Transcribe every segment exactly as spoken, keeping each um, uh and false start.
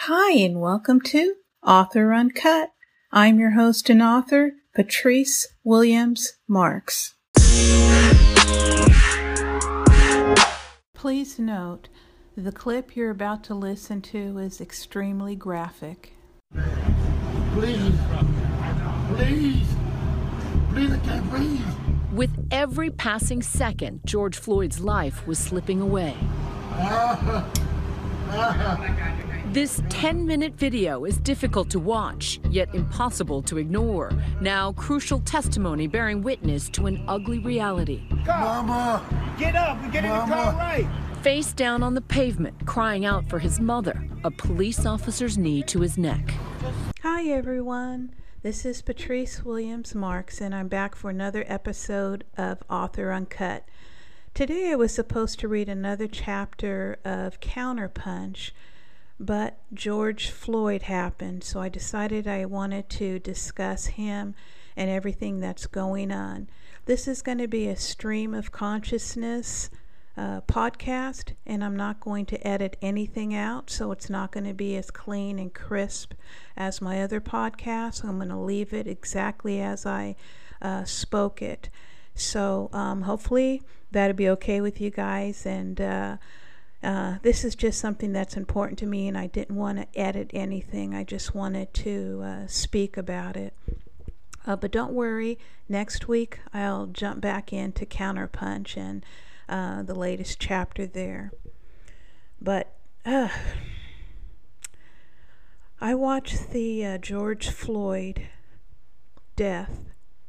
Hi, and welcome to Author Uncut. I'm your host and author, Patrice Williams Marks. Please note, the clip you're about to listen to is extremely graphic. Please, please, please, I can't breathe. With every passing second, George Floyd's life was slipping away. Ah, ah. This ten-minute video is difficult to watch, yet impossible to ignore. Now, crucial testimony bearing witness to an ugly reality. Mama! Get up and get Mama. in the car right! Face down on the pavement, crying out for his mother, a police officer's knee to his neck. Hi, everyone. This is Patrice Williams Marks, and I'm back for another episode of Author Uncut. Today, I was supposed to read another chapter of Counterpunch, but George Floyd happened, so I decided I wanted to discuss him and everything that's going on. This is going to be a stream of consciousness uh, podcast, and I'm not going to edit anything out, so it's not going to be as clean and crisp as my other podcasts. I'm going to leave it exactly as I uh, spoke it. So um, hopefully that'll be okay with you guys, and uh, Uh, this is just something that's important to me, and I didn't want to edit anything. I just wanted to uh, speak about it. Uh, but don't worry, next week I'll jump back into Counterpunch and uh, the latest chapter there. But uh, I watched the uh, George Floyd death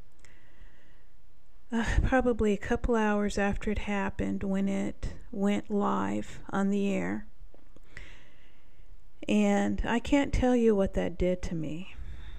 Uh, probably a couple hours after it happened, when it went live on the air. And I can't tell you what that did to me.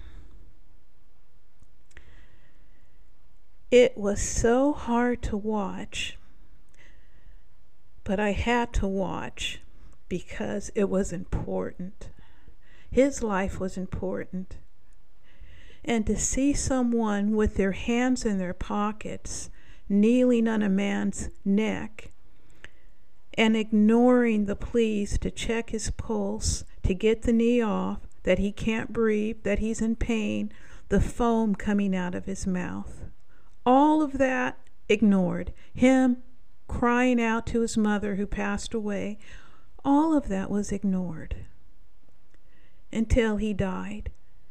It was so hard to watch, but I had to watch because it was important. His life was important. And to see someone with their hands in their pockets, kneeling on a man's neck, and ignoring the pleas to check his pulse, to get the knee off, that he can't breathe, that he's in pain, the foam coming out of his mouth. All of that ignored. Him crying out to his mother who passed away. All of that was ignored until he died.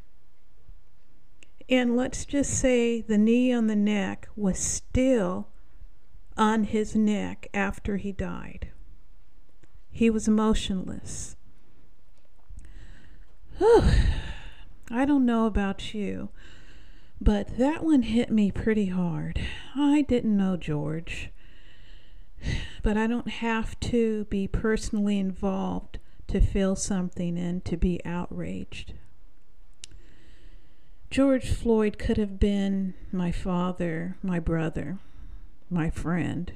And let's just say the knee on the neck was still on his neck after he died. He was motionless. Whew. I don't know about you, but that one hit me pretty hard. I didn't know George, but I don't have to be personally involved to feel something and to be outraged. George Floyd could have been my father, my brother, my friend.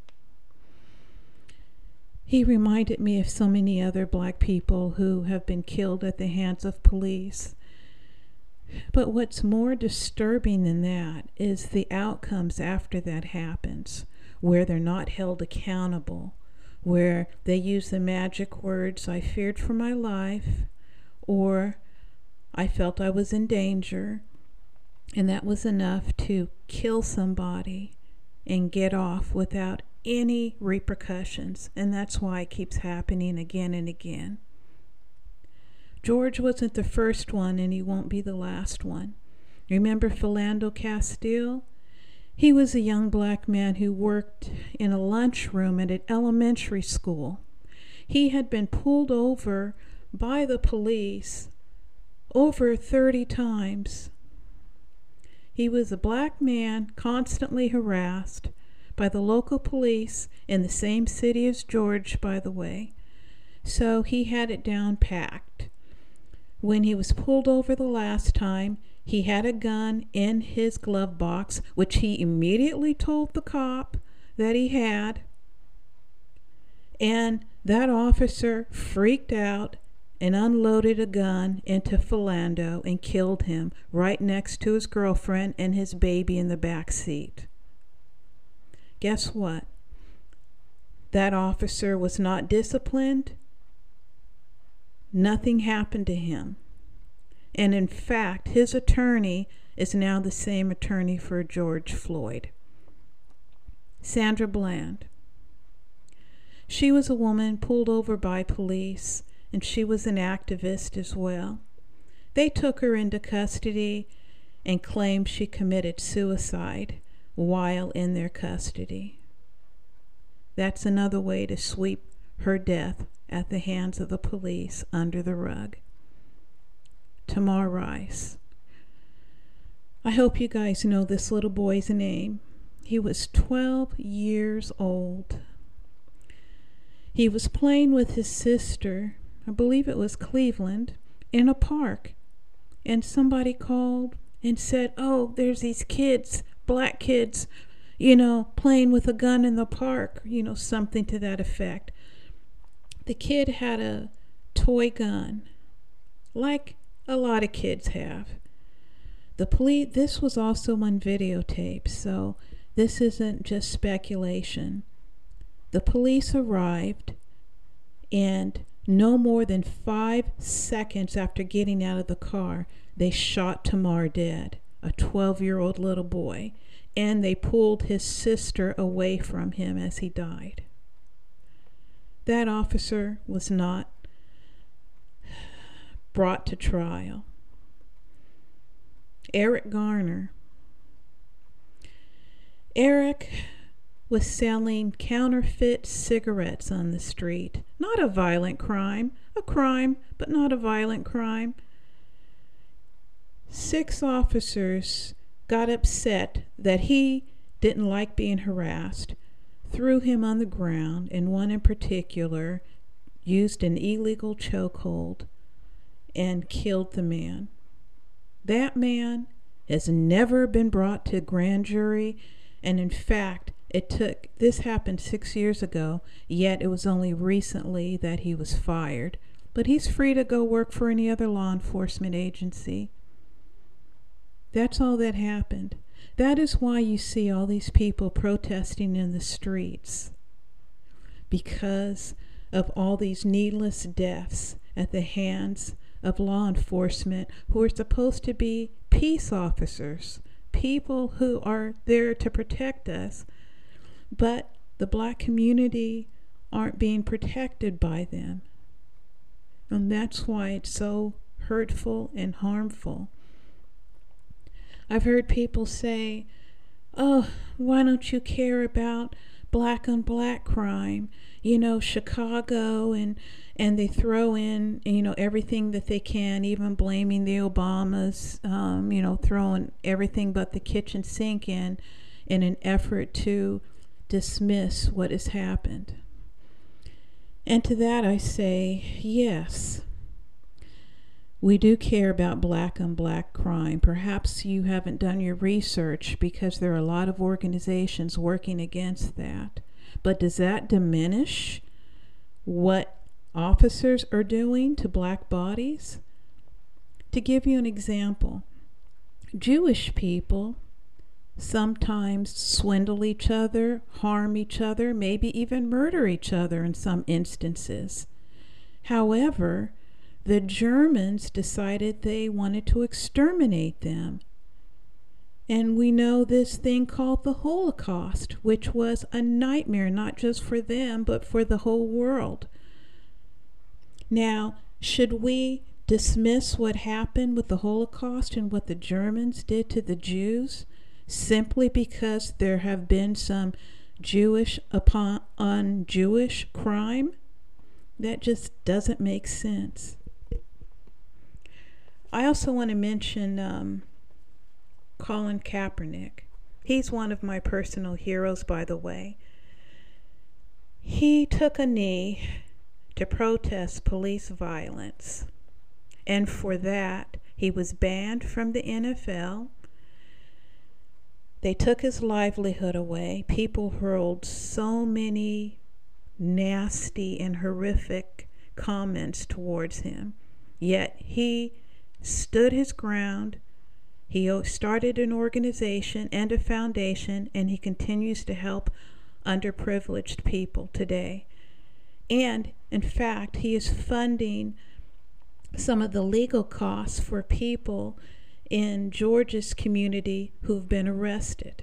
He reminded me of so many other black people who have been killed at the hands of police. But what's more disturbing than that is the outcomes after that happens, where they're not held accountable, where they use the magic words, "I feared for my life," or "I felt I was in danger," and that was enough to kill somebody and get off without any repercussions. And that's why it keeps happening again and again. George wasn't the first one, and he won't be the last one. Remember Philando Castile? He was a young black man who worked in a lunchroom at an elementary school. He had been pulled over by the police over thirty times. He was a black man constantly harassed by the local police in the same city as George, by the way. So he had it down packed. When he was pulled over the last time, he had a gun in his glove box, which he immediately told the cop that he had. And that officer freaked out and unloaded a gun into Philando and killed him right next to his girlfriend and his baby in the back seat. Guess what? That officer was not disciplined. nothing happened to him. And in fact, his attorney is now the same attorney for George Floyd. Sandra Bland. She was a woman pulled over by police, and she was an activist as well. They took her into custody and claimed she committed suicide while in their custody. That's another way to sweep her death at the hands of the police under the rug. Tamar Rice. I hope you guys know this little boy's name. He was twelve years old. He was playing with his sister, I believe it was Cleveland, in a park. And somebody called and said, oh, there's these kids, black kids, you know, playing with a gun in the park, you know, something to that effect. The kid had a toy gun, like a lot of kids have. The police, this was also on videotape, so this isn't just speculation. The police arrived, and no more than five seconds after getting out of the car, they shot Tamar dead, a twelve-year-old little boy, and they pulled his sister away from him as he died. That officer was not brought to trial. Eric Garner. Eric was selling counterfeit cigarettes on the street. Not a violent crime. A crime, but not a violent crime. Six officers got upset that he didn't like being harassed, threw him on the ground, and one in particular used an illegal chokehold and killed the man. That man has never been brought to grand jury, and in fact, it took, this happened six years ago, yet it was only recently that he was fired. But he's free to go work for any other law enforcement agency. That's all that happened. That is why you see all these people protesting in the streets, because of all these needless deaths at the hands of law enforcement who are supposed to be peace officers, people who are there to protect us. But the black community aren't being protected by them. And that's why it's so hurtful and harmful. I've heard people say, oh, why don't you care about black on black crime? You know, Chicago, and and they throw in, you know, everything that they can, even blaming the Obamas, um, you know, throwing everything but the kitchen sink in, in an effort to dismiss what has happened. And to that I say, yes, we do care about black on black crime. Perhaps you haven't done your research because there are a lot of organizations working against that. But does that diminish what officers are doing to black bodies? To give you an example, Jewish people sometimes swindle each other, harm each other, maybe even murder each other in some instances. However, the Germans decided they wanted to exterminate them. And we know this thing called the Holocaust, which was a nightmare, not just for them, but for the whole world. Now, should we dismiss what happened with the Holocaust and what the Germans did to the Jews simply because there have been some Jewish upon on Jewish crime? That just doesn't make sense. I also want to mention um, Colin Kaepernick. He's one of my personal heroes, by the way. He took a knee to protest police violence, and for that he was banned from the N F L. They took his livelihood away. People hurled so many nasty and horrific comments towards him, yet he stood his ground. He started an organization and a foundation, and he continues to help underprivileged people today. And in fact, he is funding some of the legal costs for people in Georgia's community who've been arrested.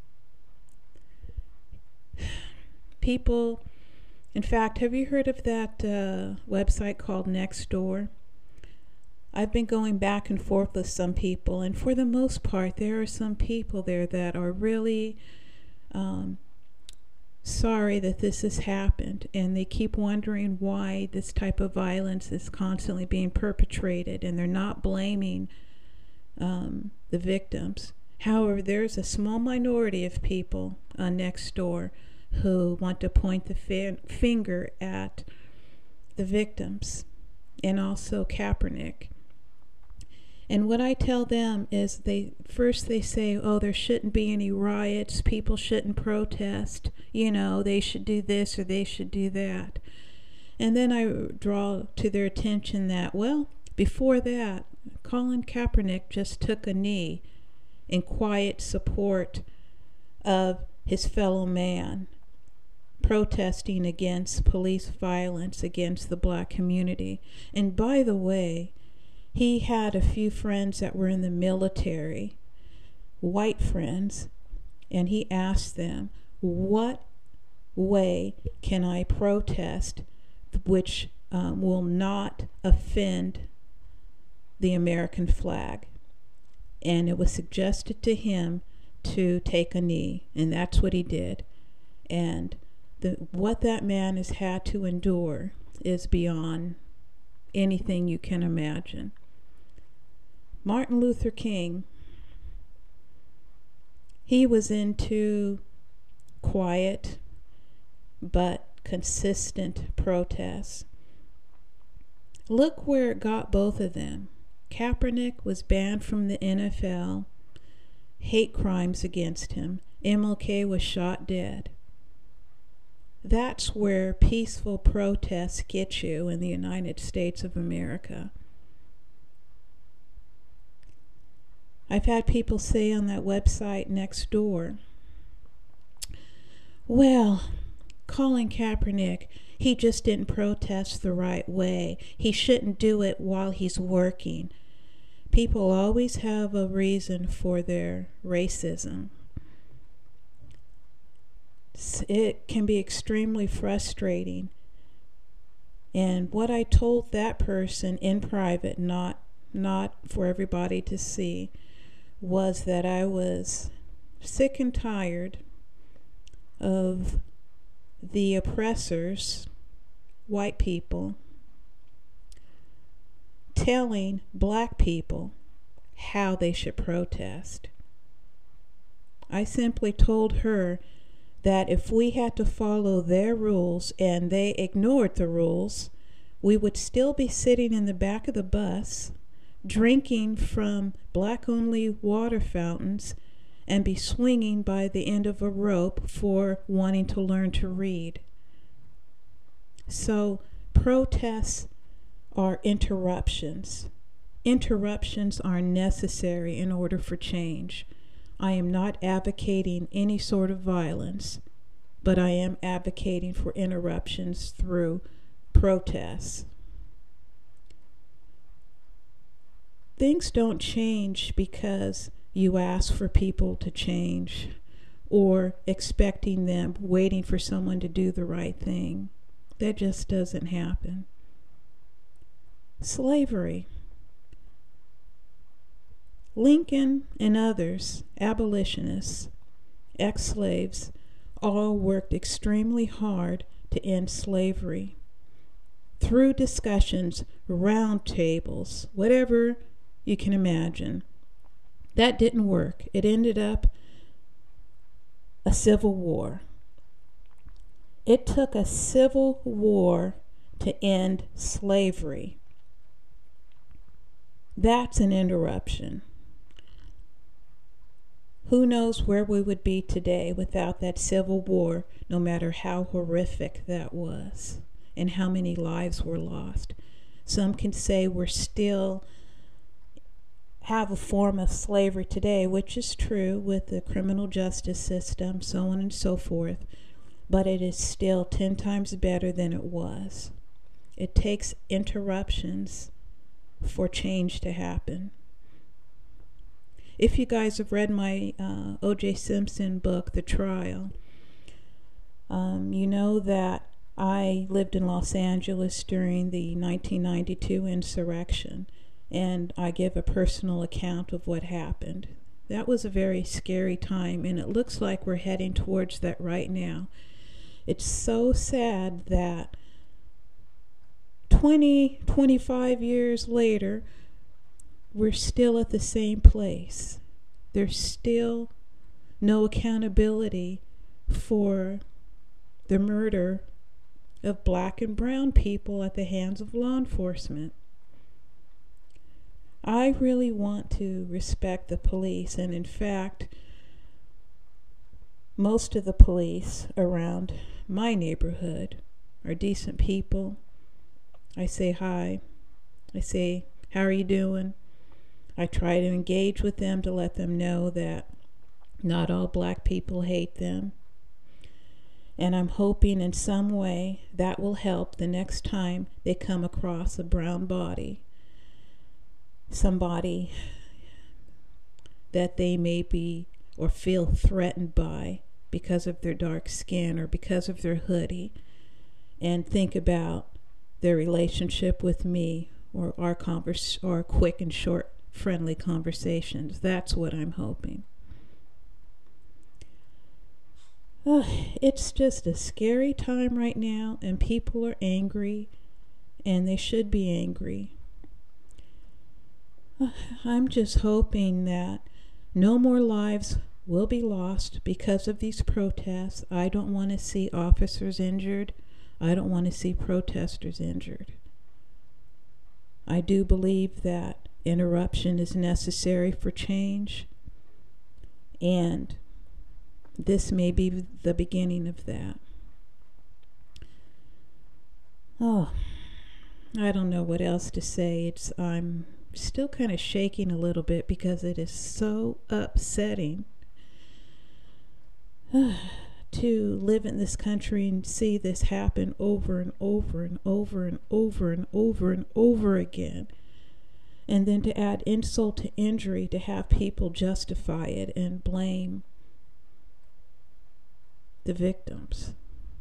People, in fact, have you heard of that uh, website called Nextdoor? I've been going back and forth with some people, and for the most part, there are some people there that are really um, sorry that this has happened, and they keep wondering why this type of violence is constantly being perpetrated, and they're not blaming um, the victims. However, there's a small minority of people on Nextdoor who want to point the fi- finger at the victims and also Kaepernick. And what I tell them is, they first they say, oh, there shouldn't be any riots, people shouldn't protest, you know, they should do this or they should do that. And then I draw to their attention that, well, before that, Colin Kaepernick just took a knee in quiet support of his fellow man, protesting against police violence against the black community. And by the way, he had a few friends that were in the military, white friends, and he asked them, what way can I protest which um, will not offend the American flag? And it was suggested to him to take a knee, and that's what he did. And the, what that man has had to endure is beyond anything you can imagine. Martin Luther King, he was into quiet but consistent protests. Look where it got both of them. Kaepernick was banned from the N F L, hate crimes against him. M L K was shot dead. That's where peaceful protests get you in the United States of America. I've had people say on that website Nextdoor, well, Colin Kaepernick, he just didn't protest the right way. He shouldn't do it while he's working. People always have a reason for their racism. It can be extremely frustrating. And what I told that person in private, not not for everybody to see, was that I was sick and tired of the oppressors, white people, telling black people how they should protest. I simply told her that if we had to follow their rules and they ignored the rules, we would still be sitting in the back of the bus, drinking from black-only water fountains, and be swinging by the end of a rope for wanting to learn to read. So protests are interruptions. Interruptions are necessary in order for change. I am not advocating any sort of violence, but I am advocating for interruptions through protests. Things don't change because you ask for people to change or expecting them, waiting for someone to do the right thing. That just doesn't happen. Slavery. Lincoln and others, abolitionists, ex-slaves, all worked extremely hard to end slavery. Through discussions, round tables, whatever you can imagine. That didn't work. It ended up a civil war. It took a civil war to end slavery. That's an interruption. Who knows where we would be today without that civil war, no matter how horrific that was and how many lives were lost. Some can say we're still have a form of slavery today, which is true with the criminal justice system, so on and so forth, but it is still ten times better than it was. It takes interruptions for change to happen. If you guys have read my uh, O J Simpson book, The Trial, um, you know that I lived in Los Angeles during the nineteen ninety-two insurrection, and I give a personal account of what happened. That was a very scary time, and it looks like we're heading towards that right now. It's so sad that twenty, twenty-five years later, we're still at the same place. There's still no accountability for the murder of black and brown people at the hands of law enforcement. I really want to respect the police, and in fact, most of the police around my neighborhood are decent people. I say hi. I say, how are you doing? I try to engage with them to let them know that not all black people hate them. And I'm hoping in some way that will help the next time they come across a brown body. Somebody that they may be or feel threatened by because of their dark skin or because of their hoodie, and think about their relationship with me or our converse or quick and short friendly conversations. That's what I'm hoping. Uh, it's just a scary time right now, and people are angry, and they should be angry. Uh, I'm just hoping that no more lives will be lost because of these protests. I don't want to see officers injured. I don't want to see protesters injured. I do believe that interruption is necessary for change, and this may be the beginning of that. Oh, I don't know what else to say. It's I'm still kind of shaking a little bit because it is so upsetting to live in this country and see this happen over and over and over and over and over and over again. And then to add insult to injury, to have people justify it and blame the victims.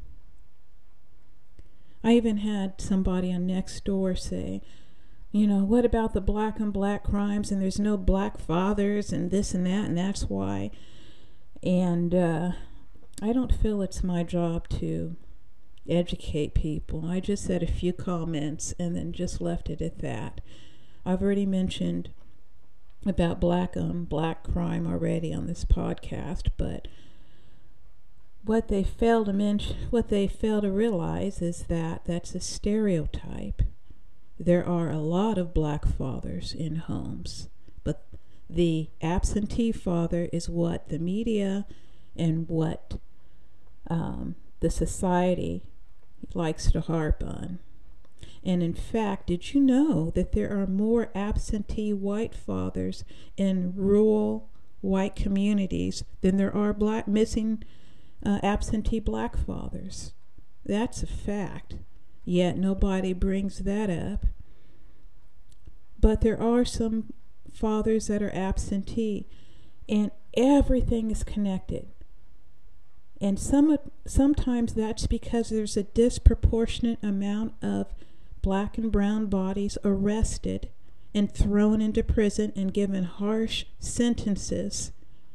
I even had somebody on Nextdoor say, you know, what about the black on black crimes, and there's no black fathers and this and that, and that's why. And uh, I don't feel it's my job to educate people. I just said a few comments and then just left it at that. I've already mentioned about black on black crime already on this podcast, but what they fail to mention, what they fail to realize is that that's a stereotype. There are a lot of black fathers in homes, but the absentee father is what the media and what um, the society likes to harp on. And in fact, did you know that there are more absentee white fathers in rural white communities than there are black missing uh, absentee black fathers? That's a fact. Yet nobody brings that up. But there are some fathers that are absentee, and everything is connected. And some sometimes that's because there's a disproportionate amount of black and brown bodies arrested and thrown into prison and given harsh sentences.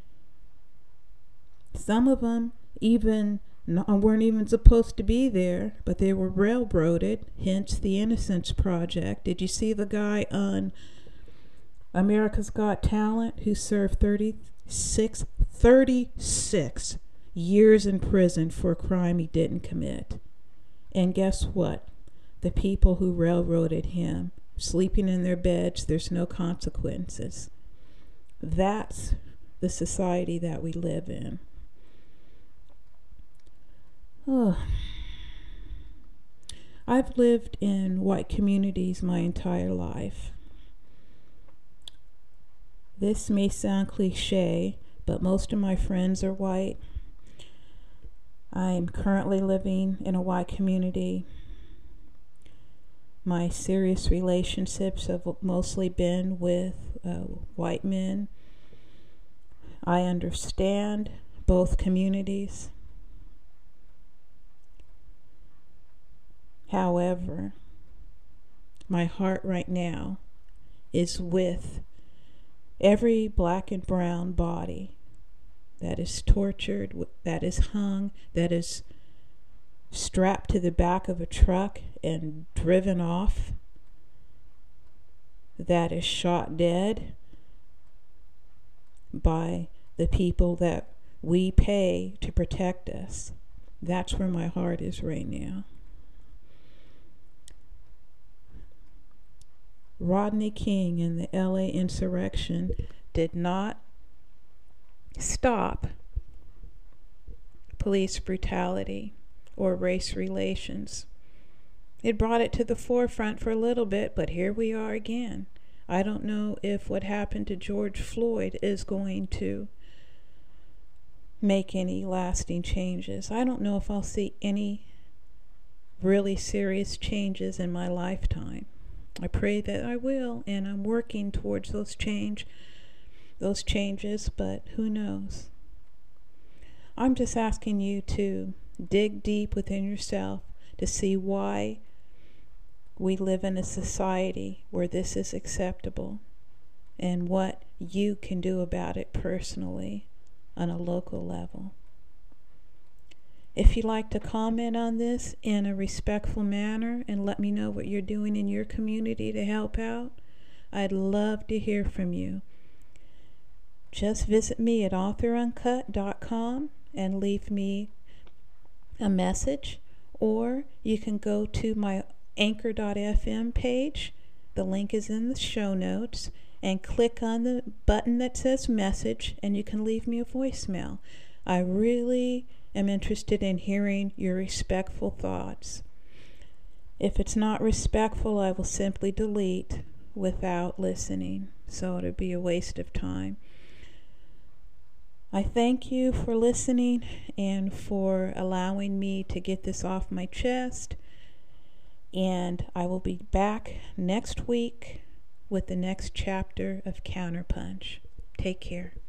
Some of them even not, weren't even supposed to be there, but they were railroaded, hence the Innocence Project. Did you see the guy on America's Got Talent who served thirty-six, thirty-six years in prison for a crime he didn't commit? And guess what? The people who railroaded him, sleeping in their beds, there's no consequences. That's the society that we live in. Oh. I've lived in white communities my entire life. This may sound cliche, but most of my friends are white. I'm currently living in a white community. My serious relationships have mostly been with uh, white men. I understand both communities. However, my heart right now is with every black and brown body that is tortured, that is hung, that is strapped to the back of a truck and driven off, that is shot dead by the people that we pay to protect us. That's where my heart is right now. Rodney King and the L A insurrection did not stop police brutality or race relations. It brought it to the forefront for a little bit, but here we are again. I don't know if what happened to George Floyd is going to make any lasting changes. I don't know if I'll see any really serious changes in my lifetime. I pray that I will, and I'm working towards those change, those changes, but who knows? I'm just asking you to dig deep within yourself to see why we live in a society where this is acceptable and what you can do about it personally on a local level. If you'd like to comment on this in a respectful manner and let me know what you're doing in your community to help out, I'd love to hear from you. Just visit me at author uncut dot com and leave me a message, or you can go to my anchor dot f m page. The link is in the show notes, and click on the button that says message, and you can leave me a voicemail. I really am interested in hearing your respectful thoughts. If it's not respectful, I will simply delete without listening, so it'll be a waste of time. I thank you for listening and for allowing me to get this off my chest, and I will be back next week with the next chapter of Counterpunch. Take care.